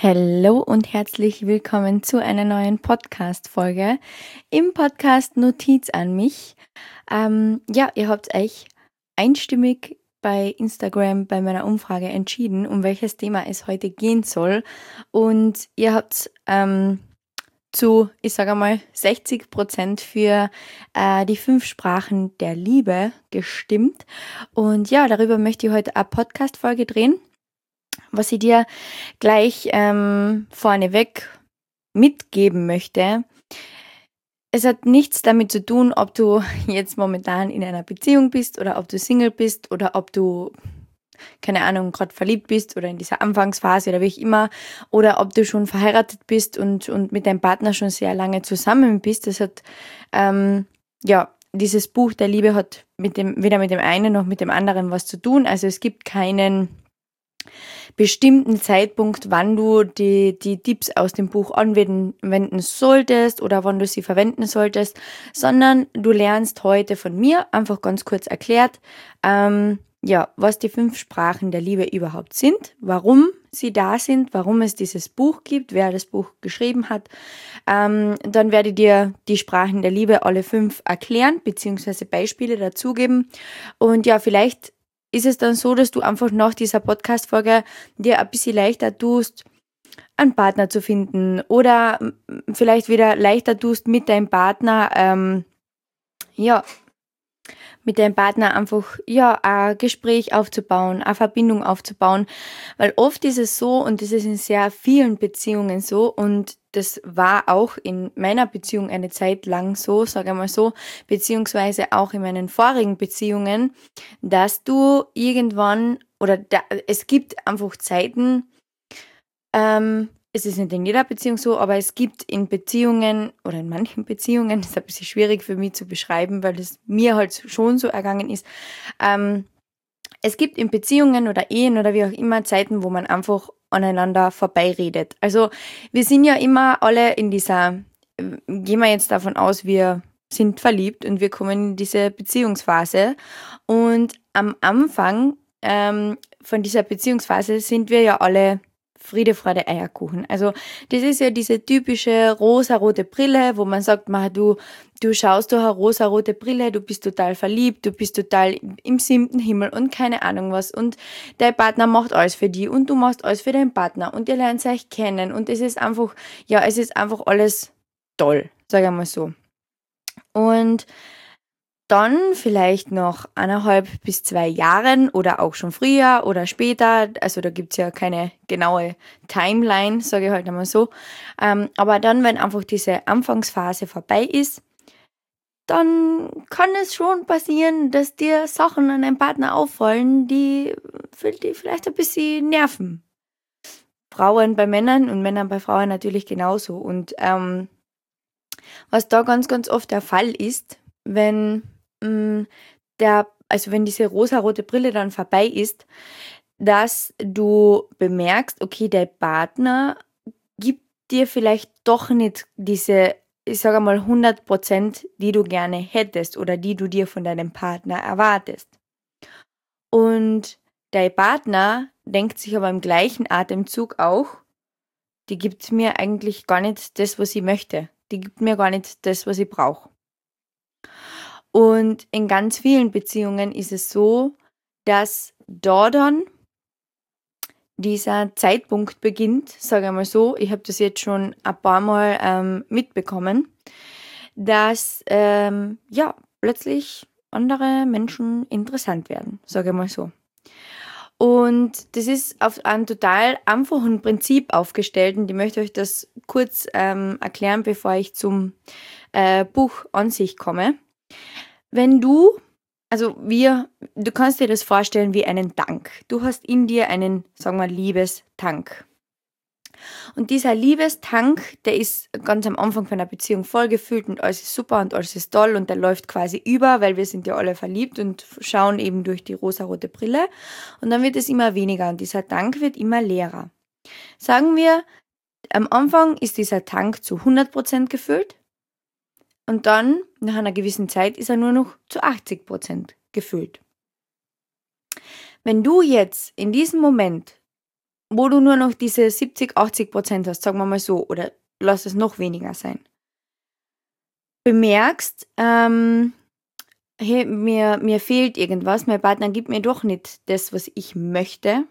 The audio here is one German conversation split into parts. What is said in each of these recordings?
Hallo und herzlich willkommen zu einer neuen Podcast-Folge im Podcast Notiz an mich. Ihr habt euch einstimmig bei Instagram bei meiner Umfrage entschieden, um welches Thema es heute gehen soll. Und ihr habt zu, ich sage mal, 60% für die 5 Sprachen der Liebe gestimmt. Und ja, darüber möchte ich heute eine Podcast-Folge drehen, was ich dir gleich vorneweg mitgeben möchte. Es hat nichts damit zu tun, ob du jetzt momentan in einer Beziehung bist oder ob du Single bist oder ob du, keine Ahnung, gerade verliebt bist oder in dieser Anfangsphase oder wie auch immer, oder ob du schon verheiratet bist und mit deinem Partner schon sehr lange zusammen bist. Das hat, dieses Buch der Liebe hat weder mit dem einen noch mit dem anderen was zu tun. Also es gibt keinen bestimmten Zeitpunkt, wann du die Tipps aus dem Buch anwenden solltest oder wann du sie verwenden solltest, sondern du lernst heute von mir, einfach ganz kurz erklärt, was die 5 Sprachen der Liebe überhaupt sind, warum sie da sind, warum es dieses Buch gibt, wer das Buch geschrieben hat. Dann werde ich dir die Sprachen der Liebe alle 5 erklären, beziehungsweise Beispiele dazugeben. Und ja, vielleicht ist es dann so, dass du einfach nach dieser Podcast-Folge dir ein bisschen leichter tust, einen Partner zu finden oder vielleicht wieder leichter tust, mit deinem Partner, einfach ein Gespräch aufzubauen, eine Verbindung aufzubauen, weil oft ist es so und das ist in sehr vielen Beziehungen so und das war auch in meiner Beziehung eine Zeit lang so, sage ich mal so, beziehungsweise auch in meinen vorigen Beziehungen, dass du irgendwann es gibt einfach Zeiten, es ist nicht in jeder Beziehung so, aber es gibt in Beziehungen oder in manchen Beziehungen, das ist ein bisschen schwierig für mich zu beschreiben, weil es mir halt schon so ergangen ist. Es gibt in Beziehungen oder Ehen oder wie auch immer Zeiten, wo man einfach aneinander vorbeiredet. Also wir sind ja immer alle in dieser, gehen wir jetzt davon aus, wir sind verliebt und wir kommen in diese Beziehungsphase und am Anfang von dieser Beziehungsphase sind wir ja alle Friede, Freude, Eierkuchen. Also das ist ja diese typische rosarote Brille, wo man sagt, du schaust durch eine rosarote Brille, du bist total verliebt, du bist total im 7. Himmel und keine Ahnung was. Und dein Partner macht alles für dich und du machst alles für deinen Partner und ihr lernt euch kennen und es ist einfach alles toll, sage ich mal so. Und dann vielleicht noch 1,5 bis 2 Jahren oder auch schon früher oder später, also da gibt's ja keine genaue Timeline, sage ich halt einmal so, aber dann, wenn einfach diese Anfangsphase vorbei ist, dann kann es schon passieren, dass dir Sachen an deinem Partner auffallen, die vielleicht ein bisschen nerven. Frauen bei Männern und Männern bei Frauen natürlich genauso. Und was da ganz, ganz oft der Fall ist, wenn wenn diese rosarote Brille dann vorbei ist, dass du bemerkst, okay, dein Partner gibt dir vielleicht doch nicht diese, ich sage mal 100%, die du gerne hättest oder die du dir von deinem Partner erwartest. Und dein Partner denkt sich aber im gleichen Atemzug auch, die gibt mir eigentlich gar nicht das, was ich möchte. Die gibt mir gar nicht das, was ich brauche. Und in ganz vielen Beziehungen ist es so, dass da dann dieser Zeitpunkt beginnt, sage ich mal so, ich habe das jetzt schon ein paar Mal mitbekommen, dass plötzlich andere Menschen interessant werden, sage ich mal so. Und das ist auf einem total einfachen Prinzip aufgestellt und ich möchte euch das kurz erklären, bevor ich zum Buch an sich komme. Wenn du kannst dir das vorstellen wie einen Tank. Du hast in dir einen, sagen wir, Liebestank. Und dieser Liebestank, der ist ganz am Anfang von einer Beziehung vollgefüllt und alles ist super und alles ist toll und der läuft quasi über, weil wir sind ja alle verliebt und schauen eben durch die rosarote Brille. Und dann wird es immer weniger und dieser Tank wird immer leerer. Sagen wir, am Anfang ist dieser Tank zu 100% gefüllt. Und dann, nach einer gewissen Zeit, ist er nur noch zu 80% gefüllt. Wenn du jetzt in diesem Moment wo du nur noch diese 70-80% hast, sagen wir mal so, oder lass es noch weniger sein, bemerkst, hey, mir fehlt irgendwas, mein Partner gibt mir doch nicht das, was ich möchte,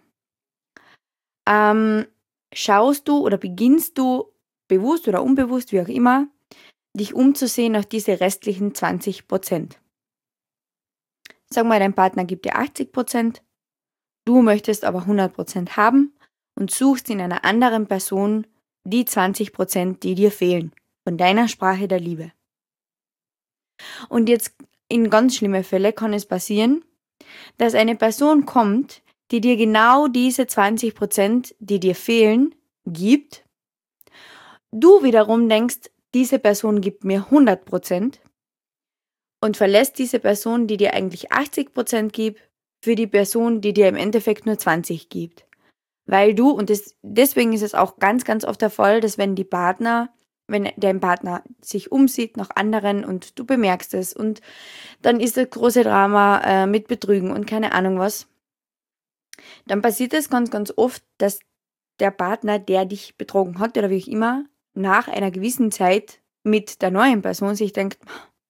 schaust du oder beginnst du, bewusst oder unbewusst, wie auch immer, dich umzusehen nach diese restlichen 20%. Sag mal, dein Partner gibt dir 80%, du möchtest aber 100% haben und suchst in einer anderen Person die 20%, die dir fehlen, von deiner Sprache der Liebe. Und jetzt in ganz schlimme Fälle kann es passieren, dass eine Person kommt, die dir genau diese 20%, die dir fehlen, gibt. Du wiederum denkst, diese Person gibt mir 100% und verlässt diese Person, die dir eigentlich 80% gibt, für die Person, die dir im Endeffekt nur 20 gibt. Weil du, und deswegen ist es auch ganz, ganz oft der Fall, dass wenn dein Partner sich umsieht nach anderen und du bemerkst es und dann ist das große Drama mit Betrügen und keine Ahnung was, dann passiert es ganz, ganz oft, dass der Partner, der dich betrogen hat oder wie auch immer, nach einer gewissen Zeit mit der neuen Person sich denkt,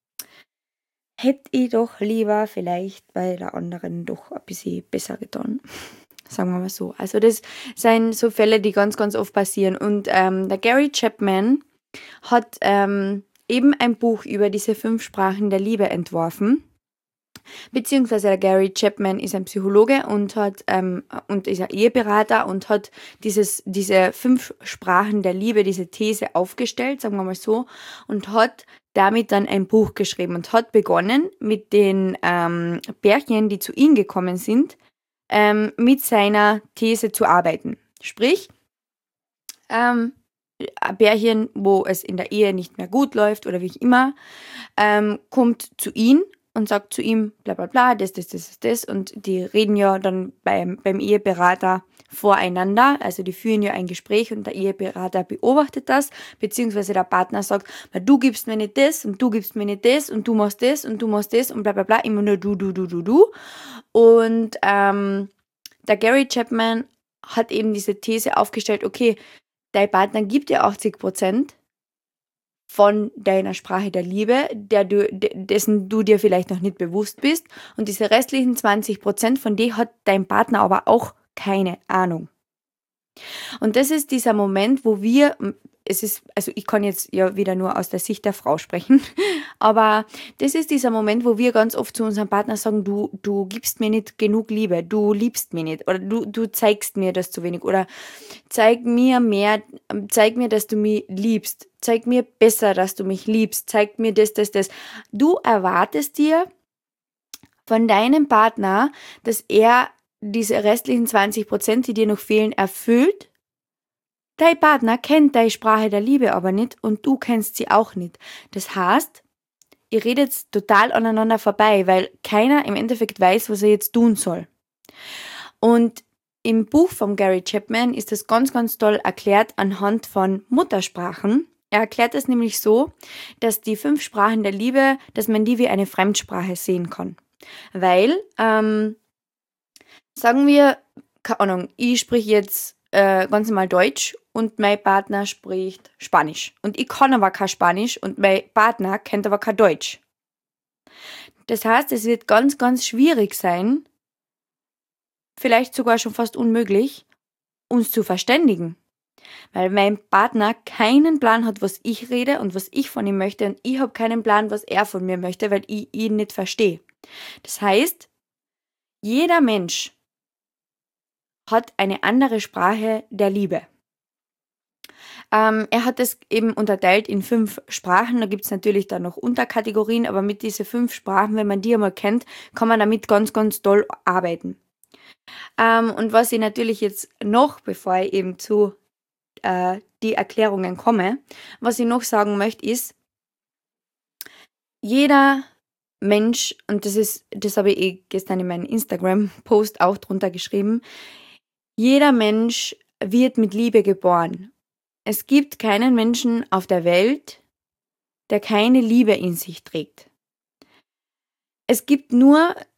hätte ich doch lieber vielleicht bei der anderen doch ein bisschen besser getan. Sagen wir mal so. Also das sind so Fälle, die ganz, ganz oft passieren. Und der Gary Chapman hat eben ein Buch über diese 5 Sprachen der Liebe entworfen. Beziehungsweise der Gary Chapman ist ein Psychologe und ist ein Eheberater und hat diese 5 Sprachen der Liebe, diese These aufgestellt, sagen wir mal so, und hat damit dann ein Buch geschrieben und hat begonnen mit den Pärchen, die zu ihm gekommen sind, mit seiner These zu arbeiten. Sprich, ein Pärchen, wo es in der Ehe nicht mehr gut läuft oder wie auch immer, kommt zu ihm und sagt zu ihm, bla bla bla, das. Und die reden ja dann beim Eheberater voreinander, also die führen ja ein Gespräch und der Eheberater beobachtet das, beziehungsweise der Partner sagt, du gibst mir nicht das und du gibst mir nicht das und du machst das und du machst das und bla bla bla, immer nur du. Und der Gary Chapman hat eben diese These aufgestellt, okay, dein Partner gibt dir 80% von deiner Sprache der Liebe, dessen du dir vielleicht noch nicht bewusst bist. Und diese restlichen 20%, von denen hat dein Partner aber auch keine Ahnung. Und das ist dieser Moment, wo also ich kann jetzt ja wieder nur aus der Sicht der Frau sprechen, aber das ist dieser Moment, wo wir ganz oft zu unserem Partner sagen, du gibst mir nicht genug Liebe, du liebst mich nicht oder du zeigst mir das zu wenig oder zeig mir, dass du mich liebst, zeig mir besser, dass du mich liebst, zeig mir das. Du erwartest dir von deinem Partner, dass er diese restlichen 20%, die dir noch fehlen, erfüllt. Dein Partner kennt deine Sprache der Liebe aber nicht und du kennst sie auch nicht. Das heißt, ihr redet total aneinander vorbei, weil keiner im Endeffekt weiß, was er jetzt tun soll. Und im Buch von Gary Chapman ist das ganz, ganz toll erklärt anhand von Muttersprachen. Er erklärt es nämlich so, dass die 5 Sprachen der Liebe, dass man die wie eine Fremdsprache sehen kann. Weil, sagen wir, keine Ahnung, ich spreche jetzt ganz normal Deutsch und mein Partner spricht Spanisch. Und ich kann aber kein Spanisch und mein Partner kennt aber kein Deutsch. Das heißt, es wird ganz, ganz schwierig sein, vielleicht sogar schon fast unmöglich, uns zu verständigen. Weil mein Partner keinen Plan hat, was ich rede und was ich von ihm möchte und ich habe keinen Plan, was er von mir möchte, weil ich ihn nicht verstehe. Das heißt, jeder Mensch hat eine andere Sprache der Liebe. Er hat es eben unterteilt in 5 Sprachen. Da gibt es natürlich dann noch Unterkategorien, aber mit diesen 5 Sprachen, wenn man die einmal kennt, kann man damit ganz, ganz toll arbeiten. Und was ich natürlich jetzt noch, bevor ich eben zu die Erklärungen komme, was ich noch sagen möchte, ist, jeder Mensch, und das habe ich gestern in meinem Instagram-Post auch drunter geschrieben, jeder Mensch wird mit Liebe geboren. Es gibt keinen Menschen auf der Welt, der keine Liebe in sich trägt. Es gibt nur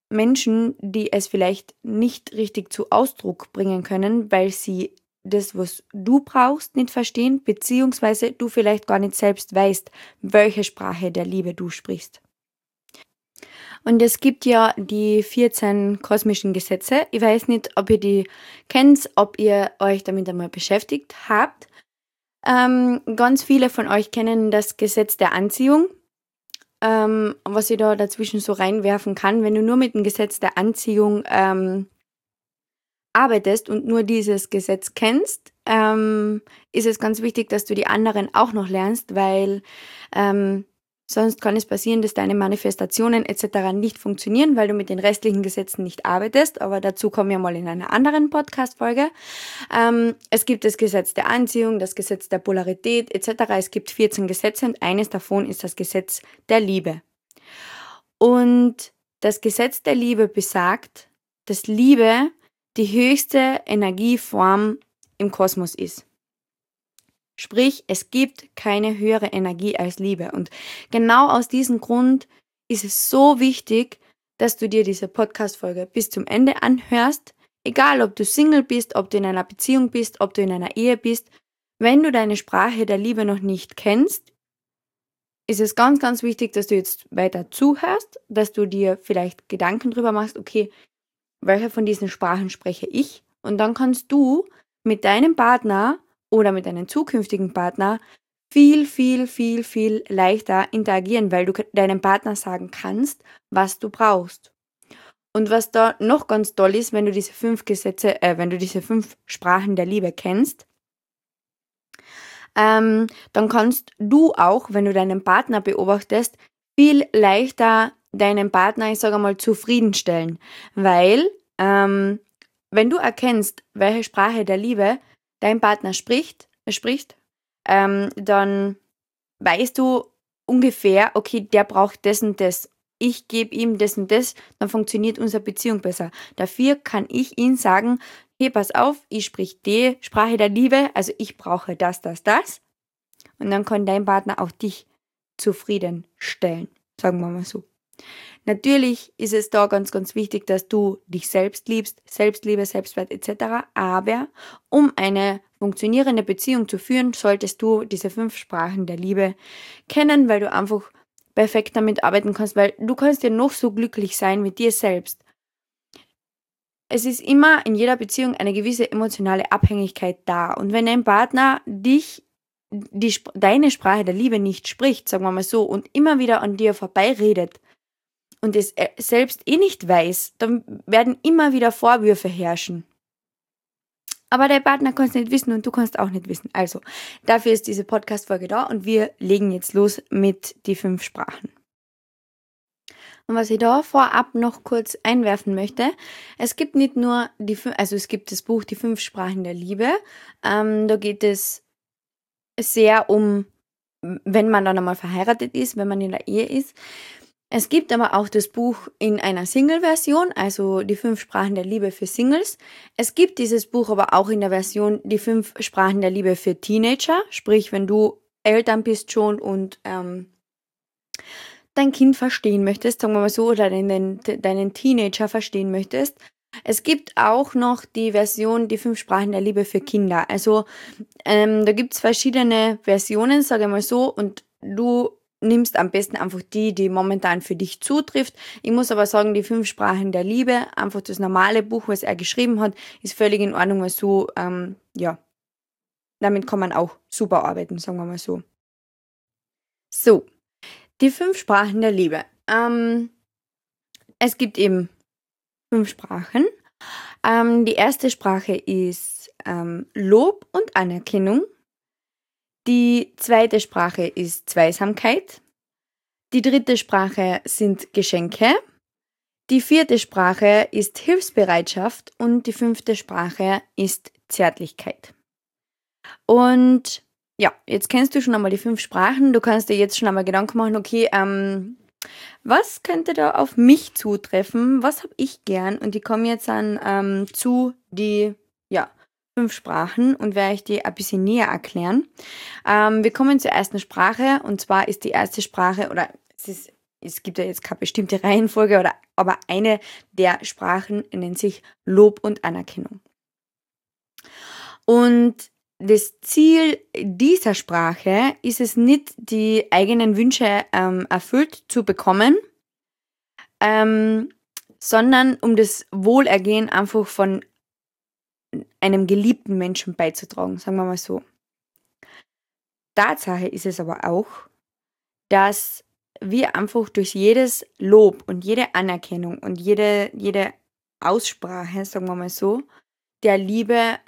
Menschen, die es vielleicht nicht richtig zu Ausdruck bringen können, weil sie das, was du brauchst, nicht verstehen, beziehungsweise du vielleicht gar nicht selbst weißt, welche Sprache der Liebe du sprichst. Und es gibt ja die 14 kosmischen Gesetze. Ich weiß nicht, ob ihr die kennt, ob ihr euch damit einmal beschäftigt habt. Ganz viele von euch kennen das Gesetz der Anziehung. Was ich da dazwischen so reinwerfen kann, wenn du nur mit dem Gesetz der Anziehung arbeitest und nur dieses Gesetz kennst, ist es ganz wichtig, dass du die anderen auch noch lernst, weil sonst kann es passieren, dass deine Manifestationen etc. nicht funktionieren, weil du mit den restlichen Gesetzen nicht arbeitest, aber dazu kommen wir mal in einer anderen Podcast-Folge. Es gibt das Gesetz der Anziehung, das Gesetz der Polarität etc. Es gibt 14 Gesetze und eines davon ist das Gesetz der Liebe. Und das Gesetz der Liebe besagt, dass Liebe die höchste Energieform im Kosmos ist. Sprich, es gibt keine höhere Energie als Liebe. Und genau aus diesem Grund ist es so wichtig, dass du dir diese Podcast-Folge bis zum Ende anhörst. Egal, ob du Single bist, ob du in einer Beziehung bist, ob du in einer Ehe bist. Wenn du deine Sprache der Liebe noch nicht kennst, ist es ganz, ganz wichtig, dass du jetzt weiter zuhörst, dass du dir vielleicht Gedanken drüber machst, okay, welche von diesen Sprachen spreche ich? Und dann kannst du mit deinem Partner oder mit deinem zukünftigen Partner viel, viel, viel, viel leichter interagieren, weil du deinem Partner sagen kannst, was du brauchst. Und was da noch ganz toll ist, wenn du diese 5 Sprachen der Liebe kennst, dann kannst du auch, wenn du deinen Partner beobachtest, viel leichter deinen Partner, ich sage mal, zufriedenstellen. Weil, wenn du erkennst, welche Sprache der Liebe dein Partner spricht, dann weißt du ungefähr, okay, der braucht das und das. Ich gebe ihm das und das, dann funktioniert unsere Beziehung besser. Dafür kann ich ihm sagen, hey, pass auf, ich sprich die Sprache der Liebe, also ich brauche das. Und dann kann dein Partner auch dich zufriedenstellen, sagen wir mal so. Natürlich ist es da ganz, ganz wichtig, dass du dich selbst liebst, Selbstliebe, Selbstwert etc. Aber um eine funktionierende Beziehung zu führen, solltest du diese 5 Sprachen der Liebe kennen, weil du einfach perfekt damit arbeiten kannst, weil du kannst ja noch so glücklich sein mit dir selbst. Es ist immer in jeder Beziehung eine gewisse emotionale Abhängigkeit da. Und wenn dein Partner deine Sprache der Liebe nicht spricht, sagen wir mal so, und immer wieder an dir vorbeiredet und es selbst nicht weiß, dann werden immer wieder Vorwürfe herrschen. Aber dein Partner kann es nicht wissen und du kannst auch nicht wissen. Also, dafür ist diese Podcast-Folge da und wir legen jetzt los mit die 5 Sprachen. Und was ich da vorab noch kurz einwerfen möchte, es gibt nicht nur es gibt das Buch Die 5 Sprachen der Liebe. Da geht es sehr um, wenn man dann einmal verheiratet ist, wenn man in der Ehe ist. Es gibt aber auch das Buch in einer Single-Version, also die 5 Sprachen der Liebe für Singles. Es gibt dieses Buch aber auch in der Version die 5 Sprachen der Liebe für Teenager, sprich, wenn du Eltern bist schon und dein Kind verstehen möchtest, sagen wir mal so, oder deinen Teenager verstehen möchtest. Es gibt auch noch die Version, die 5 Sprachen der Liebe für Kinder. Also da gibt es verschiedene Versionen, sage ich mal so, und du nimmst am besten einfach die momentan für dich zutrifft. Ich muss aber sagen, die 5 Sprachen der Liebe, einfach das normale Buch, was er geschrieben hat, ist völlig in Ordnung, weil so, damit kann man auch super arbeiten, sagen wir mal so. So, die 5 Sprachen der Liebe. Es gibt eben 5 Sprachen. Die erste Sprache ist Lob und Anerkennung. Die zweite Sprache ist Zweisamkeit. Die dritte Sprache sind Geschenke. Die vierte Sprache ist Hilfsbereitschaft und die 5. Sprache ist Zärtlichkeit. Und ja, jetzt kennst du schon einmal die 5 Sprachen. Du kannst dir jetzt schon einmal Gedanken machen, okay, was könnte da auf mich zutreffen? Was habe ich gern? Und ich komme jetzt dann zu die 5 Sprachen und werde ich dir ein bisschen näher erklären. Wir kommen zur ersten Sprache und zwar ist die erste Sprache, oder es ist es gibt ja jetzt keine bestimmte Reihenfolge, aber eine der Sprachen nennt sich Lob und Anerkennung. Und das Ziel dieser Sprache ist es nicht, die eigenen Wünsche erfüllt zu bekommen, sondern um das Wohlergehen einfach von einem geliebten Menschen beizutragen, sagen wir mal so. Tatsache ist es aber auch, dass wir einfach durch jedes Lob und jede Anerkennung und jede Aussprache, sagen wir mal so, der Liebe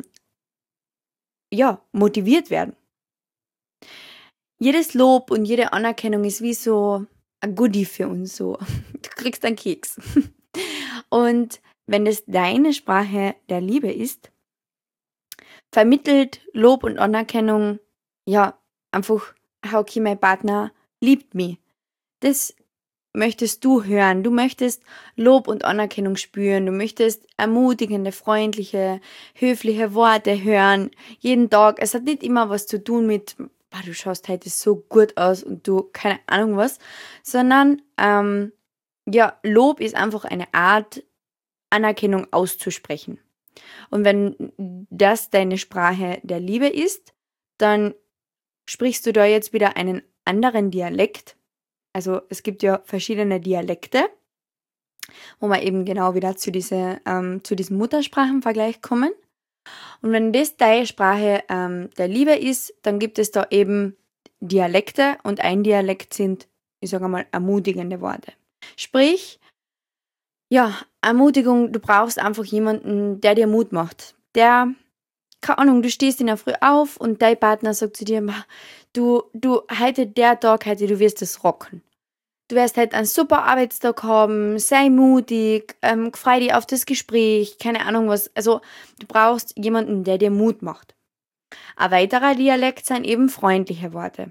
motiviert werden. Jedes Lob und jede Anerkennung ist wie so ein Goodie für uns so. Du kriegst einen Keks. Und wenn das deine Sprache der Liebe ist, vermittelt Lob und Anerkennung einfach, okay, mein Partner liebt mich. Das möchtest du hören. Du möchtest Lob und Anerkennung spüren. Du möchtest ermutigende, freundliche, höfliche Worte hören. Jeden Tag. Es hat nicht immer was zu tun mit, du schaust heute so gut aus und du, keine Ahnung was, sondern, Lob ist einfach eine Art, Anerkennung auszusprechen. Und wenn das deine Sprache der Liebe ist, dann sprichst du da jetzt wieder einen anderen Dialekt. Also es gibt ja verschiedene Dialekte, wo wir eben genau wieder zu diesem Muttersprachenvergleich kommen. Und wenn das deine Sprache der Liebe ist, dann gibt es da eben Dialekte und ein Dialekt sind, ich sage mal, ermutigende Worte. Sprich, Ermutigung, du brauchst einfach jemanden, der dir Mut macht. Keine Ahnung, du stehst in der Früh auf und dein Partner sagt zu dir, du, heute der Tag, du wirst es rocken. Du wirst halt einen super Arbeitstag haben, sei mutig, freu dich auf das Gespräch, keine Ahnung was. Also du brauchst jemanden, der dir Mut macht. Ein weiterer Dialekt sind eben freundliche Worte.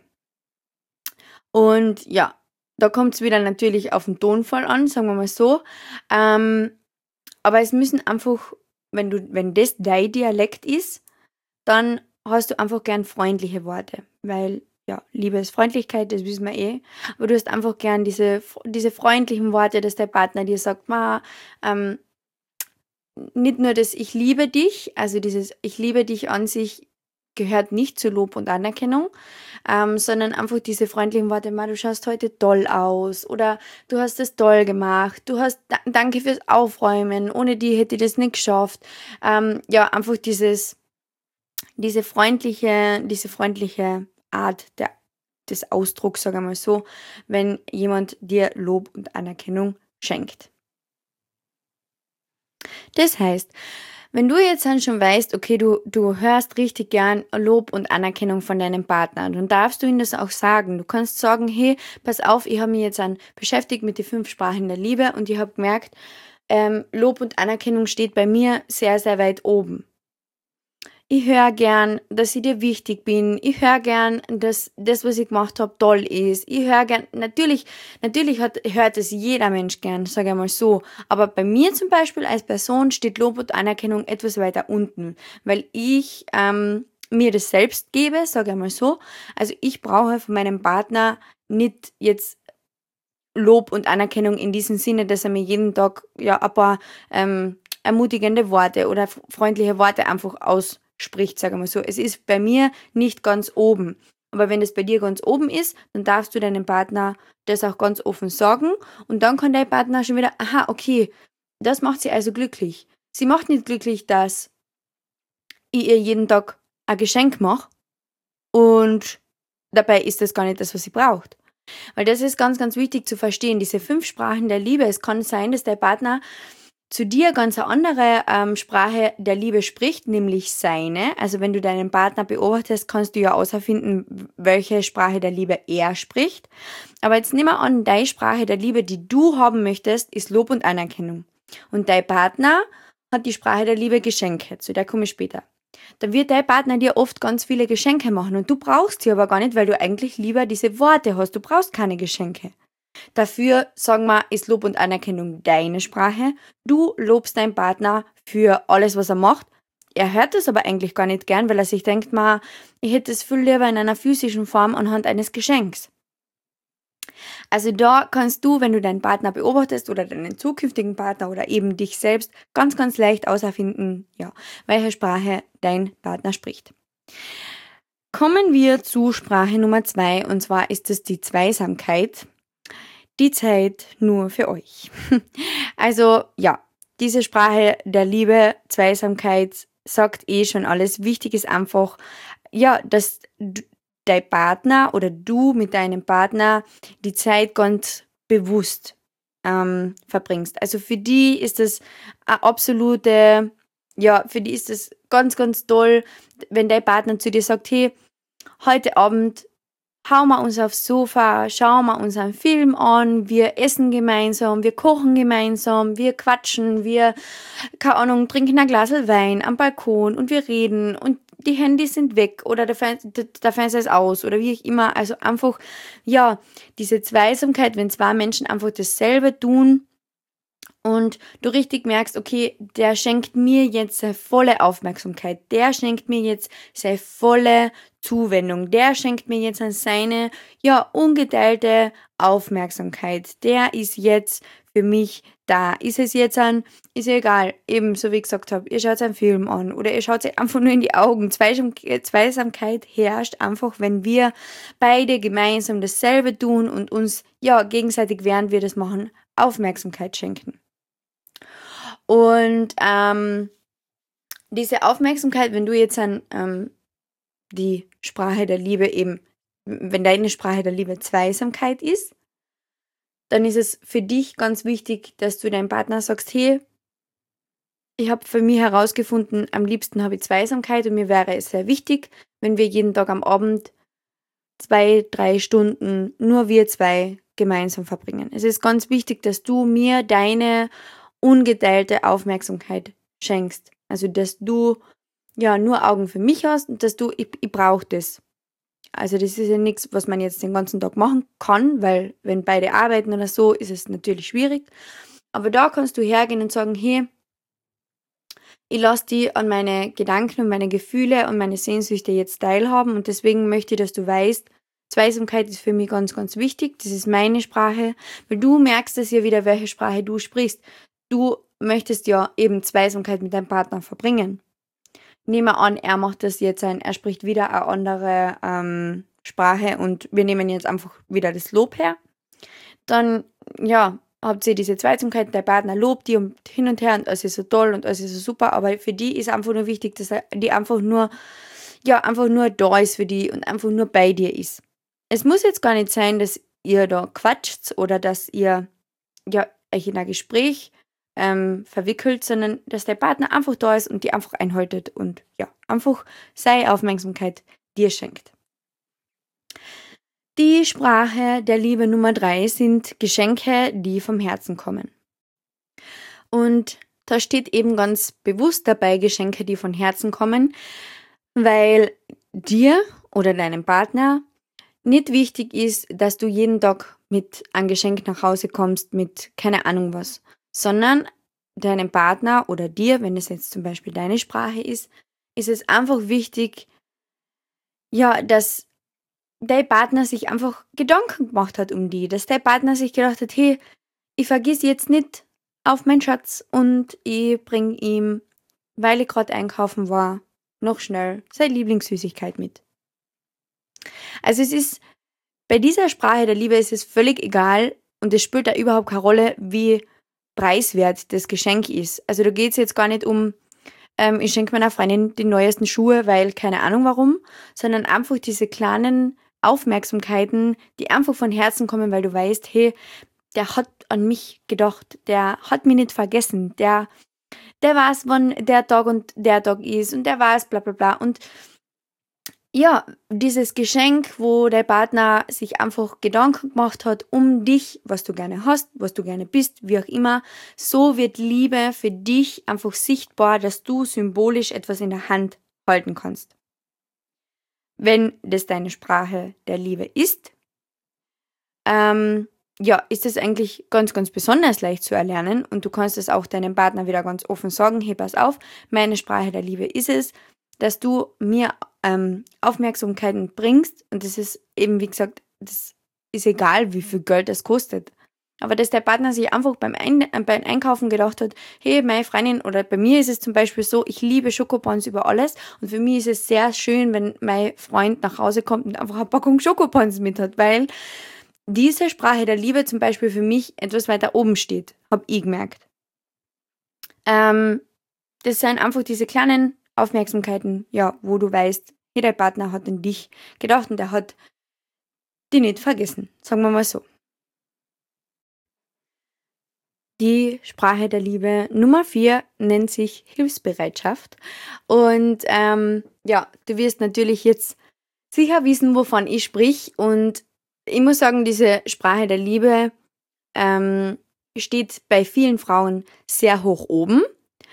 Und ja, da kommt es wieder natürlich auf den Tonfall an, sagen wir mal so. Aber es müssen einfach, wenn das dein Dialekt ist, dann hast du einfach gern freundliche Worte, weil Liebe ist Freundlichkeit, das wissen wir eh, aber du hast einfach gern diese freundlichen Worte, dass der Partner dir sagt, nicht nur das Ich liebe dich, also dieses Ich liebe dich an sich gehört nicht zu Lob und Anerkennung, sondern einfach diese freundlichen Worte, du schaust heute toll aus oder du hast es toll gemacht, danke fürs Aufräumen, ohne die hätte ich das nicht geschafft. Einfach diese freundliche Art des Ausdrucks, sagen wir mal so, wenn jemand dir Lob und Anerkennung schenkt. Das heißt, wenn du jetzt dann schon weißt, okay, du hörst richtig gern Lob und Anerkennung von deinem Partner, dann darfst du ihm das auch sagen. Du kannst sagen, hey, pass auf, ich habe mich jetzt beschäftigt mit den 5 Sprachen der Liebe und ich habe gemerkt, Lob und Anerkennung steht bei mir sehr, sehr weit oben. Ich höre gern, dass ich dir wichtig bin. Ich höre gern, dass das, was ich gemacht habe, toll ist. Ich höre gern, natürlich hört es jeder Mensch gern, sage ich mal so. Aber bei mir zum Beispiel als Person steht Lob und Anerkennung etwas weiter unten, weil ich mir das selbst gebe, sage ich mal so. Also ich brauche von meinem Partner nicht jetzt Lob und Anerkennung in diesem Sinne, dass er mir jeden Tag ein paar ermutigende Worte oder freundliche Worte einfach ausspricht, sagen wir mal so. Es ist bei mir nicht ganz oben. Aber wenn es bei dir ganz oben ist, dann darfst du deinem Partner das auch ganz offen sagen und dann kann dein Partner schon wieder, aha, okay, das macht sie also glücklich. Sie macht nicht glücklich, dass ich ihr jeden Tag ein Geschenk mache und dabei ist das gar nicht das, was sie braucht. Weil das ist ganz, ganz wichtig zu verstehen. Diese 5 Sprachen der Liebe, es kann sein, dass dein Partner zu dir ganz eine andere Sprache der Liebe spricht, nämlich seine. Also wenn du deinen Partner beobachtest, kannst du ja herausfinden, welche Sprache der Liebe er spricht. Aber jetzt nimm mal an, deine Sprache der Liebe, die du haben möchtest, ist Lob und Anerkennung. Und dein Partner hat die Sprache der Liebe Geschenke, zu der komme ich später. Dann wird dein Partner dir oft ganz viele Geschenke machen und du brauchst sie aber gar nicht, weil du eigentlich lieber diese Worte hast. Du brauchst keine Geschenke. Dafür, sagen wir, ist Lob und Anerkennung deine Sprache. Du lobst deinen Partner für alles, was er macht. Er hört das aber eigentlich gar nicht gern, weil er sich denkt, ich hätte es viel lieber in einer physischen Form anhand eines Geschenks. Also da kannst du, wenn du deinen Partner beobachtest oder deinen zukünftigen Partner oder eben dich selbst, ganz, ganz leicht auserfinden, ja, welche Sprache dein Partner spricht. Kommen wir zu Sprache Nummer 2, und zwar ist es die Zweisamkeit. Die Zeit nur für euch. Also ja, diese Sprache der Liebe, Zweisamkeit sagt schon alles. Wichtig ist einfach, ja, dass dein Partner oder du mit deinem Partner die Zeit ganz bewusst verbringst. Also für die ist das eine absolute, ja, für die ist das ganz, ganz toll, wenn dein Partner zu dir sagt, hey, heute Abend hauen wir uns aufs Sofa, schauen wir uns einen Film an, wir essen gemeinsam, wir kochen gemeinsam, wir quatschen, wir, keine Ahnung, trinken ein Glas Wein am Balkon und wir reden und die Handys sind weg oder der Fernseher ist aus oder wie auch immer. Also einfach, ja, diese Zweisamkeit, wenn zwei Menschen einfach dasselbe tun, und du richtig merkst, okay, der schenkt mir jetzt seine volle Aufmerksamkeit, der schenkt mir jetzt seine volle Zuwendung, der schenkt mir jetzt seine, ja, ungeteilte Aufmerksamkeit, der ist jetzt für mich da. Ist es jetzt ist ja egal, eben so wie ich gesagt habe, ihr schaut einen Film an oder ihr schaut sich einfach nur in die Augen. Zweisamkeit herrscht einfach, wenn wir beide gemeinsam dasselbe tun und uns, ja, gegenseitig, während wir das machen, Aufmerksamkeit schenken. Und diese Aufmerksamkeit, wenn du jetzt die Sprache der Liebe eben, wenn deine Sprache der Liebe Zweisamkeit ist, dann ist es für dich ganz wichtig, dass du deinem Partner sagst, hey, ich habe für mich herausgefunden, am liebsten habe ich Zweisamkeit und mir wäre es sehr wichtig, wenn wir jeden Tag am Abend 2-3 Stunden nur wir zwei gemeinsam verbringen. Es ist ganz wichtig, dass du mir deine ungeteilte Aufmerksamkeit schenkst. Also, dass du ja nur Augen für mich hast und dass du, ich brauche das. Also, das ist ja nichts, was man jetzt den ganzen Tag machen kann, weil wenn beide arbeiten oder so, ist es natürlich schwierig. Aber da kannst du hergehen und sagen, hey, ich lasse dich an meine Gedanken und meine Gefühle und meine Sehnsüchte jetzt teilhaben und deswegen möchte ich, dass du weißt, Zweisamkeit ist für mich ganz, ganz wichtig. Das ist meine Sprache, weil du merkst es ja wieder, welche Sprache du sprichst. Du möchtest ja eben Zweisamkeit mit deinem Partner verbringen. Nehmen wir an, er macht das jetzt er spricht wieder eine andere Sprache und wir nehmen jetzt einfach wieder das Lob her. Dann, ja, habt ihr diese Zweisamkeit, der Partner lobt die und hin und her und alles ist so toll und alles ist so super, aber für die ist einfach nur wichtig, dass die einfach nur da ist für die und einfach nur bei dir ist. Es muss jetzt gar nicht sein, dass ihr da quatscht oder dass ihr ja euch in ein Gespräch verwickelt, sondern dass der Partner einfach da ist und die einfach einhaltet und ja, einfach seine Aufmerksamkeit dir schenkt. Die Sprache der Liebe Nummer 3 sind Geschenke, die vom Herzen kommen. Und da steht eben ganz bewusst dabei Geschenke, die von Herzen kommen, weil dir oder deinem Partner nicht wichtig ist, dass du jeden Tag mit einem Geschenk nach Hause kommst, mit keine Ahnung was, sondern deinem Partner oder dir, wenn es jetzt zum Beispiel deine Sprache ist es einfach wichtig, ja, dass dein Partner sich einfach Gedanken gemacht hat um die, dass dein Partner sich gedacht hat, hey, ich vergiss jetzt nicht auf meinen Schatz und ich bring ihm, weil ich gerade einkaufen war, noch schnell seine Lieblingssüßigkeit mit. Also es ist, bei dieser Sprache der Liebe ist es völlig egal und es spielt da überhaupt keine Rolle, wie preiswert das Geschenk ist. Also da geht es jetzt gar nicht um, ich schenke meiner Freundin die neuesten Schuhe, weil keine Ahnung warum, sondern einfach diese kleinen Aufmerksamkeiten, die einfach von Herzen kommen, weil du weißt, hey, der hat an mich gedacht, der hat mich nicht vergessen, der weiß, wann der Tag und der Tag ist und der weiß bla bla bla und ja, dieses Geschenk, wo der Partner sich einfach Gedanken gemacht hat um dich, was du gerne hast, was du gerne bist, wie auch immer, so wird Liebe für dich einfach sichtbar, dass du symbolisch etwas in der Hand halten kannst. Wenn das deine Sprache der Liebe ist, ja, ist es eigentlich ganz, ganz besonders leicht zu erlernen und du kannst es auch deinem Partner wieder ganz offen sagen, hey, pass auf, meine Sprache der Liebe ist es, dass du mir Aufmerksamkeiten bringst und das ist eben, wie gesagt, das ist egal, wie viel Geld das kostet. Aber dass der Partner sich einfach beim Einkaufen gedacht hat, hey, meine Freundin, oder bei mir ist es zum Beispiel so, ich liebe Schokobons über alles und für mich ist es sehr schön, wenn mein Freund nach Hause kommt und einfach eine Packung Schokobons mit hat, weil diese Sprache der Liebe zum Beispiel für mich etwas weiter oben steht, habe ich gemerkt. Das sind einfach diese kleinen Aufmerksamkeiten, ja, wo du weißt, hey, dein Partner hat an dich gedacht und er hat dich nicht vergessen, sagen wir mal so. Die Sprache der Liebe Nummer 4 nennt sich Hilfsbereitschaft. Und ja, du wirst natürlich jetzt sicher wissen, wovon ich sprich. Und ich muss sagen, diese Sprache der Liebe steht bei vielen Frauen sehr hoch oben.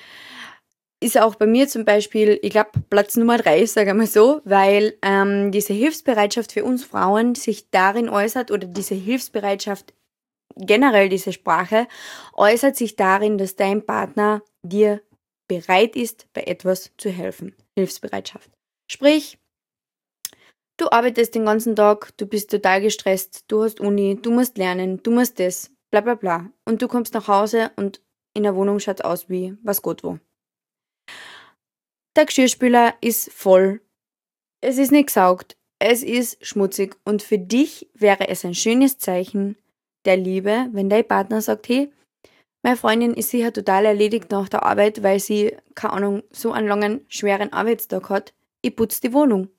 Ist auch bei mir zum Beispiel, ich glaube, Platz Nummer 3, sage ich mal so, weil diese Hilfsbereitschaft für uns Frauen sich darin äußert, oder diese Hilfsbereitschaft generell, diese Sprache, äußert sich darin, dass dein Partner dir bereit ist, bei etwas zu helfen. Hilfsbereitschaft. Sprich, du arbeitest den ganzen Tag, du bist total gestresst, du hast Uni, du musst lernen, du musst das, bla bla bla. Und du kommst nach Hause und in der Wohnung schaut es aus wie was Gott wo. Der Geschirrspüler ist voll. Es ist nicht gesaugt. Es ist schmutzig. Und für dich wäre es ein schönes Zeichen der Liebe, wenn dein Partner sagt, hey, meine Freundin ist sicher total erledigt nach der Arbeit, weil sie, keine Ahnung, so einen langen, schweren Arbeitstag hat. Ich putze die Wohnung.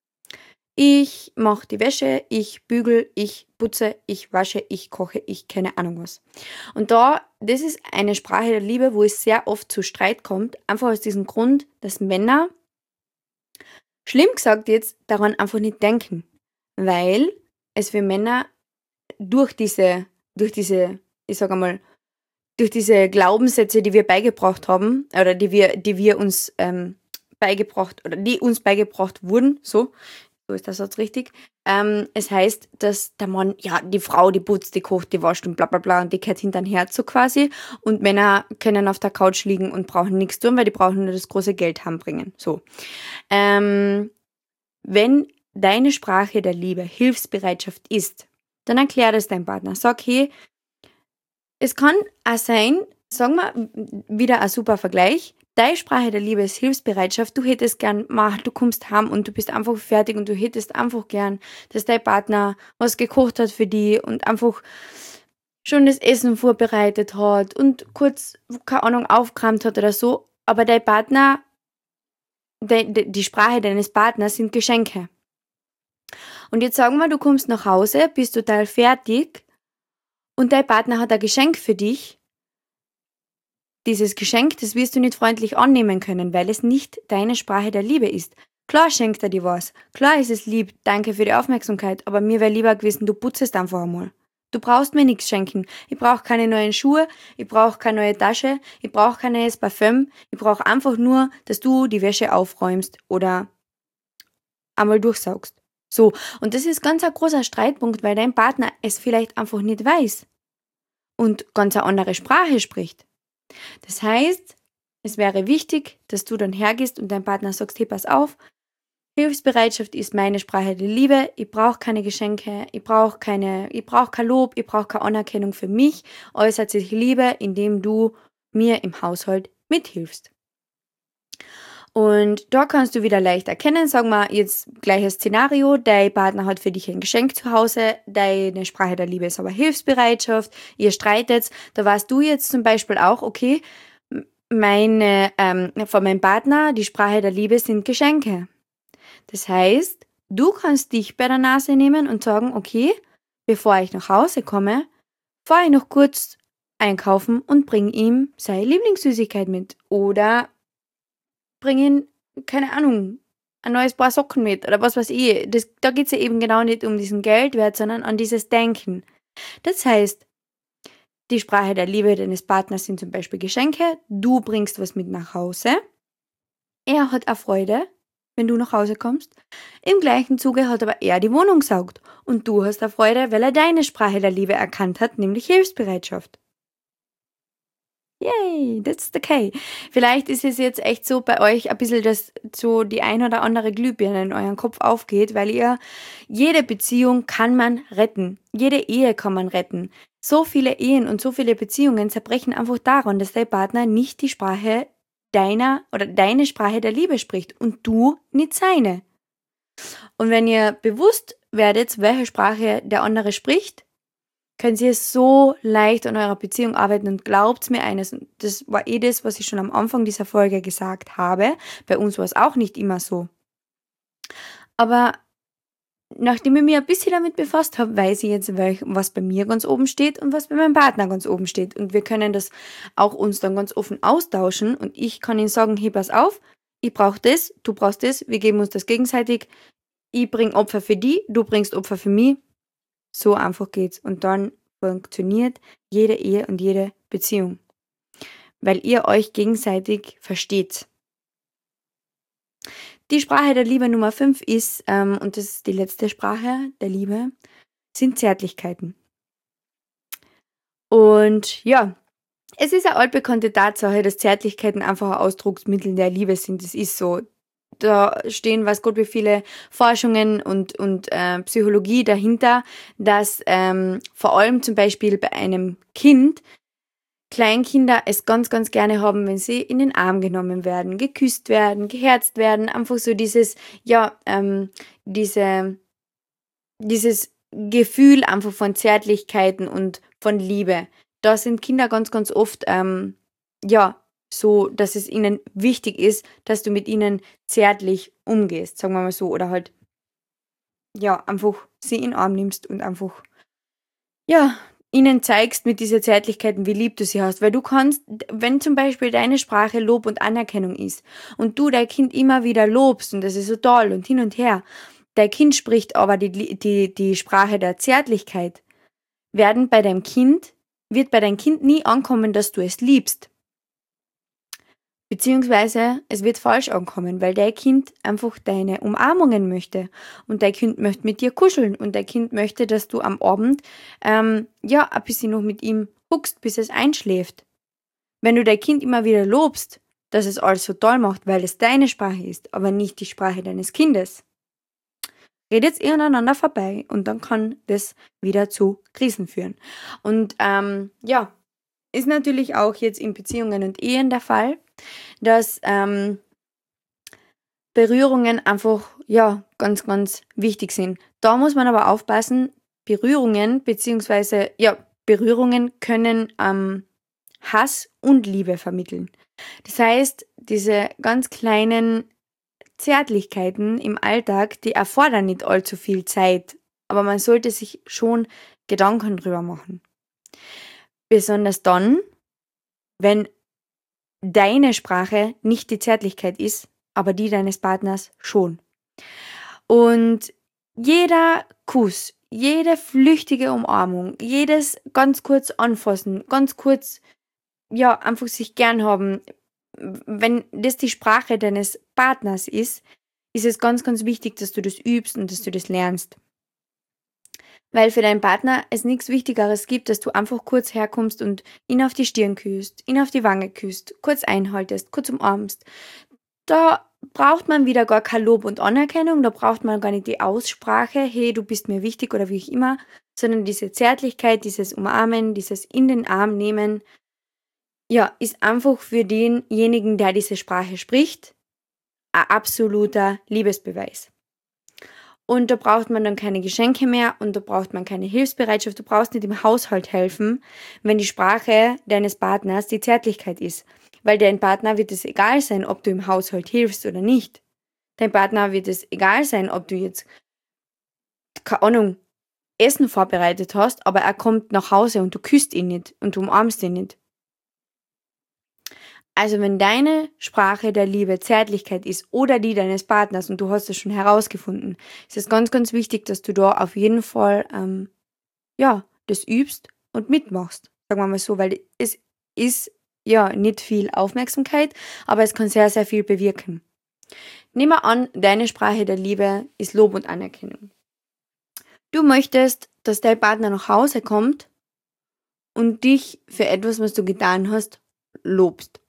Ich mache die Wäsche, ich bügel, ich putze, ich wasche, ich koche, ich keine Ahnung was. Und das ist eine Sprache der Liebe, wo es sehr oft zu Streit kommt, einfach aus diesem Grund, dass Männer, schlimm gesagt jetzt, daran einfach nicht denken. Weil es für Männer durch diese, ich sage mal, durch diese Glaubenssätze, die wir beigebracht haben, oder die wir uns beigebracht, oder die uns beigebracht wurden, so ist der Satz richtig. Es heißt, dass der Mann, ja, die Frau, die putzt, die kocht, die wascht und bla bla bla und die kehrt hinter den Herd so quasi. Und Männer können auf der Couch liegen und brauchen nichts tun, weil die brauchen nur das große Geld heimbringen. So. Wenn deine Sprache der Liebe Hilfsbereitschaft ist, dann erklär das deinem Partner. Sag, hey, es kann auch sein, sagen wir wieder ein super Vergleich, deine Sprache der Liebe ist Hilfsbereitschaft, du hättest gern, du kommst heim und du bist einfach fertig und du hättest einfach gern, dass dein Partner was gekocht hat für dich und einfach schon das Essen vorbereitet hat und kurz, keine Ahnung, aufgeräumt hat oder so, aber dein Partner, die Sprache deines Partners sind Geschenke. Und jetzt sagen wir, du kommst nach Hause, bist total fertig und dein Partner hat ein Geschenk für dich. Dieses Geschenk, das wirst du nicht freundlich annehmen können, weil es nicht deine Sprache der Liebe ist. Klar schenkt er dir was, klar ist es lieb, danke für die Aufmerksamkeit, aber mir wäre lieber gewesen, du putzest einfach einmal. Du brauchst mir nichts schenken. Ich brauche keine neuen Schuhe, ich brauche keine neue Tasche, ich brauche kein neues Parfüm, ich brauche einfach nur, dass du die Wäsche aufräumst oder einmal durchsaugst. So, und das ist ganz ein großer Streitpunkt, weil dein Partner es vielleicht einfach nicht weiß und ganz eine andere Sprache spricht. Das heißt, es wäre wichtig, dass du dann hergehst und deinem Partner sagst, hey, pass auf, Hilfsbereitschaft ist meine Sprache der Liebe, ich brauche keine Geschenke, ich brauche kein Lob, ich brauche keine Anerkennung für mich, äußert sich Liebe, indem du mir im Haushalt mithilfst. Und da kannst du wieder leicht erkennen, sagen wir jetzt gleiches Szenario, dein Partner hat für dich ein Geschenk zu Hause, deine Sprache der Liebe ist aber Hilfsbereitschaft, ihr streitet, da weißt du jetzt zum Beispiel auch, okay, von meinem Partner, die Sprache der Liebe sind Geschenke. Das heißt, du kannst dich bei der Nase nehmen und sagen, okay, bevor ich nach Hause komme, fahre ich noch kurz einkaufen und bring ihm seine Lieblingssüßigkeit mit oder bring ihm, keine Ahnung, ein neues Paar Socken mit oder was weiß ich. Da geht es ja eben genau nicht um diesen Geldwert, sondern an dieses Denken. Das heißt, die Sprache der Liebe deines Partners sind zum Beispiel Geschenke, du bringst was mit nach Hause, er hat auch Freude, wenn du nach Hause kommst. Im gleichen Zuge hat aber er die Wohnung gesaugt und du hast auch Freude, weil er deine Sprache der Liebe erkannt hat, nämlich Hilfsbereitschaft. Yay! Yay, that's the key. Vielleicht ist es jetzt echt so bei euch ein bisschen, dass so die ein oder andere Glühbirne in euren Kopf aufgeht, weil jede Beziehung kann man retten. Jede Ehe kann man retten. So viele Ehen und so viele Beziehungen zerbrechen einfach daran, dass dein Partner nicht die Sprache deine Sprache der Liebe spricht und du nicht seine. Und wenn ihr bewusst werdet, welche Sprache der andere spricht, könnt ihr so leicht an eurer Beziehung arbeiten und glaubt mir eines, und das war das, was ich schon am Anfang dieser Folge gesagt habe, bei uns war es auch nicht immer so. Aber nachdem ich mich ein bisschen damit befasst habe, weiß ich jetzt, was bei mir ganz oben steht und was bei meinem Partner ganz oben steht. Und wir können das auch uns dann ganz offen austauschen und ich kann ihm sagen, hey, pass auf, ich brauche das, du brauchst das, wir geben uns das gegenseitig, ich bringe Opfer für die, du bringst Opfer für mich. So einfach geht's. Und dann funktioniert jede Ehe und jede Beziehung. Weil ihr euch gegenseitig versteht. Die Sprache der Liebe Nummer 5 ist, und das ist die letzte Sprache der Liebe, sind Zärtlichkeiten. Und ja, es ist eine altbekannte Tatsache, dass Zärtlichkeiten einfach ein Ausdrucksmittel der Liebe sind. Das ist so. Da stehen, weiß Gott, wie viele Forschungen und Psychologie dahinter, dass vor allem zum Beispiel bei einem Kind Kleinkinder es ganz, ganz gerne haben, wenn sie in den Arm genommen werden, geküsst werden, geherzt werden, einfach so dieses Gefühl einfach von Zärtlichkeiten und von Liebe. Da sind Kinder ganz, ganz oft so, dass es ihnen wichtig ist, dass du mit ihnen zärtlich umgehst, sagen wir mal so, oder halt, ja, einfach sie in den Arm nimmst und einfach, ja, ihnen zeigst mit dieser Zärtlichkeiten, wie lieb du sie hast, weil du kannst, wenn zum Beispiel deine Sprache Lob und Anerkennung ist und du dein Kind immer wieder lobst und das ist so toll und hin und her, dein Kind spricht aber die Sprache der Zärtlichkeit, wird bei deinem Kind nie ankommen, dass du es liebst. Beziehungsweise es wird falsch ankommen, weil dein Kind einfach deine Umarmungen möchte und dein Kind möchte mit dir kuscheln und dein Kind möchte, dass du am Abend ein bisschen noch mit ihm huckst, bis es einschläft. Wenn du dein Kind immer wieder lobst, dass es alles so toll macht, weil es deine Sprache ist, aber nicht die Sprache deines Kindes, redet ihr aneinander vorbei und dann kann das wieder zu Krisen führen. Und ist natürlich auch jetzt in Beziehungen und Ehen der Fall, dass Berührungen einfach, ganz, ganz wichtig sind. Da muss man aber aufpassen, Berührungen können Hass und Liebe vermitteln. Das heißt, diese ganz kleinen Zärtlichkeiten im Alltag, die erfordern nicht allzu viel Zeit, aber man sollte sich schon Gedanken drüber machen. Besonders dann, wenn deine Sprache nicht die Zärtlichkeit ist, aber die deines Partners schon. Und jeder Kuss, jede flüchtige Umarmung, jedes ganz kurz anfassen, ganz kurz, einfach sich gern haben, wenn das die Sprache deines Partners ist es ganz, ganz wichtig, dass du das übst und dass du das lernst. Weil für deinen Partner es nichts Wichtigeres gibt, dass du einfach kurz herkommst und ihn auf die Stirn küsst, ihn auf die Wange küsst, kurz einhaltest, kurz umarmst. Da braucht man wieder gar kein Lob und Anerkennung, da braucht man gar nicht die Aussprache, hey, du bist mir wichtig oder wie auch immer, sondern diese Zärtlichkeit, dieses Umarmen, dieses in den Arm nehmen, ist einfach für denjenigen, der diese Sprache spricht, ein absoluter Liebesbeweis. Und da braucht man dann keine Geschenke mehr und da braucht man keine Hilfsbereitschaft. Du brauchst nicht im Haushalt helfen, wenn die Sprache deines Partners die Zärtlichkeit ist. Weil dein Partner wird es egal sein, ob du im Haushalt hilfst oder nicht. Dein Partner wird es egal sein, ob du jetzt, keine Ahnung, Essen vorbereitet hast, aber er kommt nach Hause und du küsst ihn nicht und du umarmst ihn nicht. Also wenn deine Sprache der Liebe Zärtlichkeit ist oder die deines Partners und du hast es schon herausgefunden, ist es ganz, ganz wichtig, dass du da auf jeden Fall das übst und mitmachst, sagen wir mal so, weil es ist nicht viel Aufmerksamkeit, aber es kann sehr, sehr viel bewirken. Nehmen wir an, deine Sprache der Liebe ist Lob und Anerkennung. Du möchtest, dass dein Partner nach Hause kommt und dich für etwas, was du getan hast, lobst.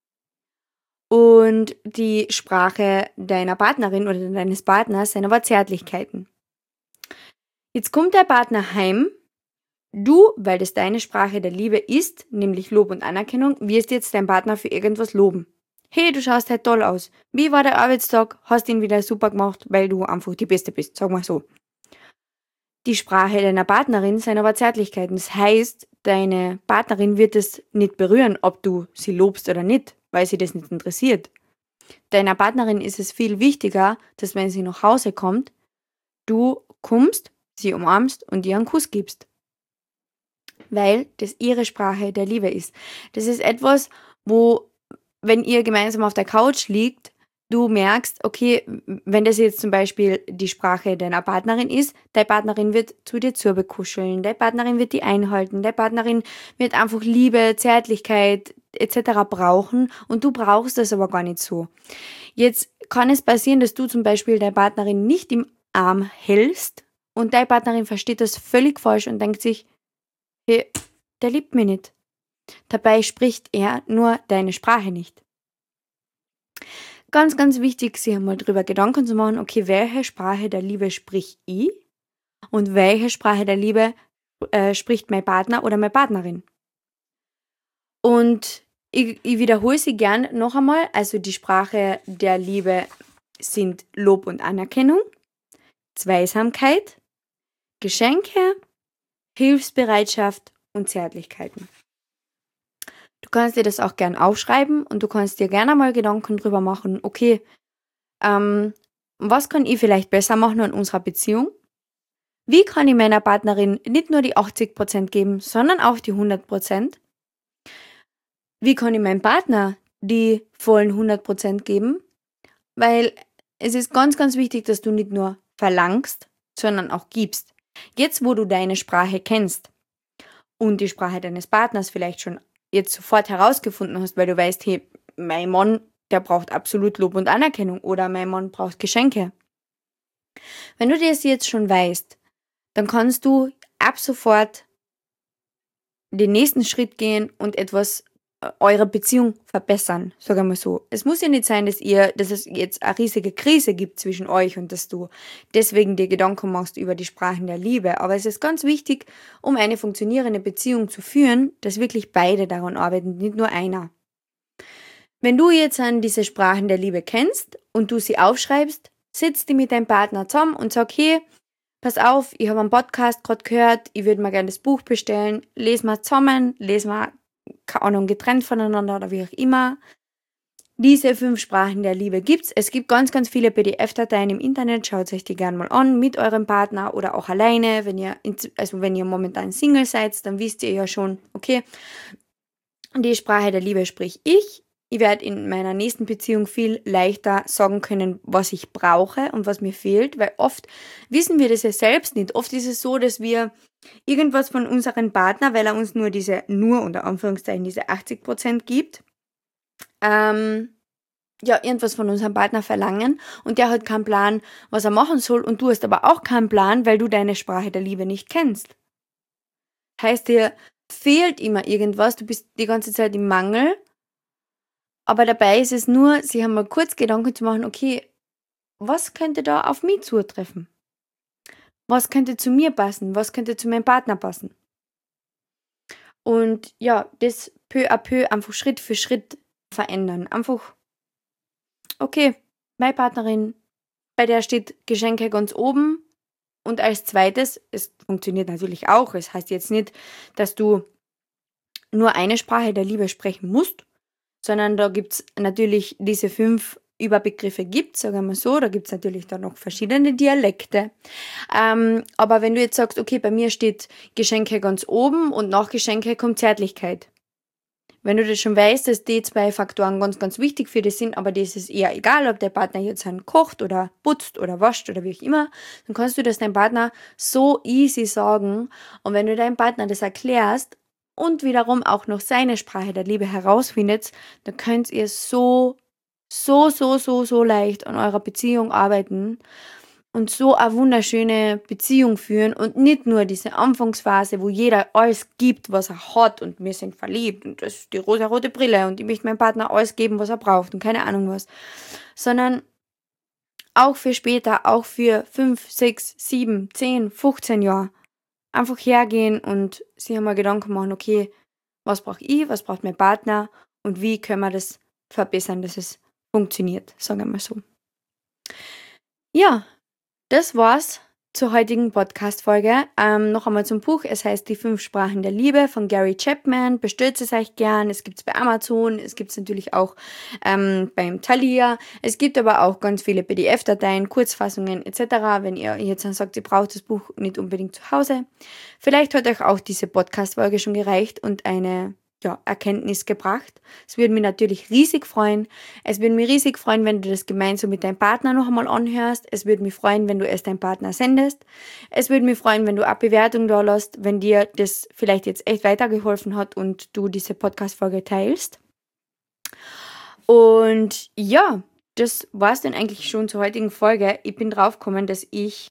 Und die Sprache deiner Partnerin oder deines Partners sind aber Zärtlichkeiten. Jetzt kommt der Partner heim. Du, weil das deine Sprache der Liebe ist, nämlich Lob und Anerkennung, wirst jetzt deinen Partner für irgendwas loben. Hey, du schaust halt toll aus. Wie war der Arbeitstag? Hast ihn wieder super gemacht, weil du einfach die Beste bist, sag mal so. Die Sprache deiner Partnerin sind aber Zärtlichkeiten. Das heißt, deine Partnerin wird es nicht berühren, ob du sie lobst oder nicht, weil sie das nicht interessiert. Deiner Partnerin ist es viel wichtiger, dass wenn sie nach Hause kommt, du kommst, sie umarmst und ihr einen Kuss gibst. Weil das ihre Sprache der Liebe ist. Das ist etwas, wo, wenn ihr gemeinsam auf der Couch liegt, du merkst, okay, wenn das jetzt zum Beispiel die Sprache deiner Partnerin ist, deine Partnerin wird zu dir zurbekuscheln, deine Partnerin wird die einhalten, deine Partnerin wird einfach Liebe, Zärtlichkeit etc. brauchen und du brauchst das aber gar nicht so. Jetzt kann es passieren, dass du zum Beispiel deine Partnerin nicht im Arm hältst und deine Partnerin versteht das völlig falsch und denkt sich, hey, der liebt mich nicht. Dabei spricht er nur deine Sprache nicht. Ganz, ganz wichtig, sich einmal darüber Gedanken zu machen, okay, welche Sprache der Liebe sprich ich und welche Sprache der Liebe spricht mein Partner oder meine Partnerin. Und ich wiederhole sie gern noch einmal, also die Sprache der Liebe sind Lob und Anerkennung, Zweisamkeit, Geschenke, Hilfsbereitschaft und Zärtlichkeiten. Du kannst dir das auch gern aufschreiben und du kannst dir gerne mal Gedanken drüber machen, okay, was kann ich vielleicht besser machen an unserer Beziehung? Wie kann ich meiner Partnerin nicht nur die 80% geben, sondern auch die 100%? Wie kann ich meinem Partner die vollen 100% geben? Weil es ist ganz, ganz wichtig, dass du nicht nur verlangst, sondern auch gibst. Jetzt, wo du deine Sprache kennst und die Sprache deines Partners vielleicht schon jetzt sofort herausgefunden hast, weil du weißt, hey, mein Mann, der braucht absolut Lob und Anerkennung oder mein Mann braucht Geschenke. Wenn du das jetzt schon weißt, dann kannst du ab sofort den nächsten Schritt gehen und etwas eure Beziehung verbessern, sagen wir mal so. Es muss ja nicht sein, dass es jetzt eine riesige Krise gibt zwischen euch und dass du deswegen dir Gedanken machst über die Sprachen der Liebe. Aber es ist ganz wichtig, um eine funktionierende Beziehung zu führen, dass wirklich beide daran arbeiten, nicht nur einer. Wenn du jetzt an diese Sprachen der Liebe kennst und du sie aufschreibst, sitzt die mit deinem Partner zusammen und sag, hey, pass auf, ich habe einen Podcast gerade gehört, ich würde mir gerne das Buch bestellen, lesen wir zusammen, lesen wir, keine Ahnung, getrennt voneinander oder wie auch immer. Diese 5 Sprachen der Liebe gibt's. Es gibt ganz, ganz viele PDF-Dateien im Internet, schaut euch die gerne mal an, mit eurem Partner oder auch alleine. Wenn ihr momentan Single seid, dann wisst ihr ja schon, okay, die Sprache der Liebe sprich ich. Ich werde in meiner nächsten Beziehung viel leichter sagen können, was ich brauche und was mir fehlt, weil oft wissen wir das ja selbst nicht. Oft ist es so, dass wir irgendwas von unserem Partner, weil er uns nur unter Anführungszeichen diese 80% gibt, irgendwas von unserem Partner verlangen und der hat keinen Plan, was er machen soll und du hast aber auch keinen Plan, weil du deine Sprache der Liebe nicht kennst. Heißt, dir fehlt immer irgendwas, du bist die ganze Zeit im Mangel. Aber dabei ist es nur, sich einmal kurz Gedanken zu machen, okay, was könnte da auf mich zutreffen? Was könnte zu mir passen? Was könnte zu meinem Partner passen? Und ja, das peu à peu, einfach Schritt für Schritt verändern. Einfach, okay, meine Partnerin, bei der steht Geschenke ganz oben. Und als zweites, es funktioniert natürlich auch, es heißt jetzt nicht, dass du nur eine Sprache der Liebe sprechen musst, sondern da gibt es natürlich diese 5 Überbegriffe sagen wir so, da gibt es natürlich dann noch verschiedene Dialekte. Aber wenn du jetzt sagst, okay, bei mir steht Geschenke ganz oben und nach Geschenke kommt Zärtlichkeit. Wenn du das schon weißt, dass die 2 Faktoren ganz, ganz wichtig für dich sind, aber das ist eher egal, ob der Partner jetzt kocht oder putzt oder wascht oder wie auch immer, dann kannst du das deinem Partner so easy sagen. Und wenn du deinem Partner das erklärst und wiederum auch noch seine Sprache der Liebe herausfindet, dann könnt ihr so leicht an eurer Beziehung arbeiten. und so eine wunderschöne Beziehung führen und nicht nur diese Anfangsphase, wo jeder alles gibt, was er hat und wir sind verliebt und das ist die rosa-rote Brille und ich möchte meinem Partner alles geben, was er braucht und keine Ahnung was, sondern auch für später, auch für 5, 6, 7, 10, 15 Jahre einfach hergehen und sich einmal Gedanken machen, okay, was brauche ich, was braucht mein Partner und wie können wir das verbessern, dass es funktioniert, sagen wir mal so. Ja, das war's zur heutigen Podcast-Folge. Noch einmal zum Buch. Es heißt Die 5 Sprachen der Liebe von Gary Chapman. Bestellt es euch gern. Es gibt's bei Amazon. Es gibt's natürlich auch beim Thalia. Es gibt aber auch ganz viele PDF-Dateien, Kurzfassungen etc. Wenn ihr jetzt dann sagt, ihr braucht das Buch nicht unbedingt zu Hause. Vielleicht hat euch auch diese Podcast-Folge schon gereicht und eine Erkenntnis gebracht. Es würde mich natürlich riesig freuen. Es würde mich riesig freuen, wenn du das gemeinsam mit deinem Partner noch einmal anhörst. Es würde mich freuen, wenn du es deinem Partner sendest. Es würde mich freuen, wenn du eine Bewertung da lässt, wenn dir das vielleicht jetzt echt weitergeholfen hat und du diese Podcast-Folge teilst. Und ja, das war's dann eigentlich schon zur heutigen Folge. Ich bin draufgekommen, dass ich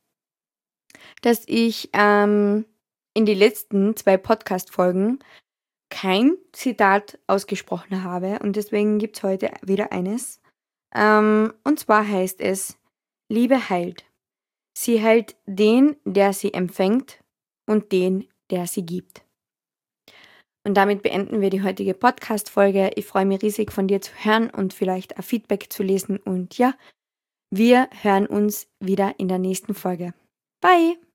in die letzten 2 Podcast-Folgen kein Zitat ausgesprochen habe und deswegen gibt es heute wieder eines. Und zwar heißt es, Liebe heilt. Sie heilt den, der sie empfängt und den, der sie gibt. Und damit beenden wir die heutige Podcast-Folge. Ich freue mich riesig von dir zu hören und vielleicht ein Feedback zu lesen und ja, wir hören uns wieder in der nächsten Folge. Bye!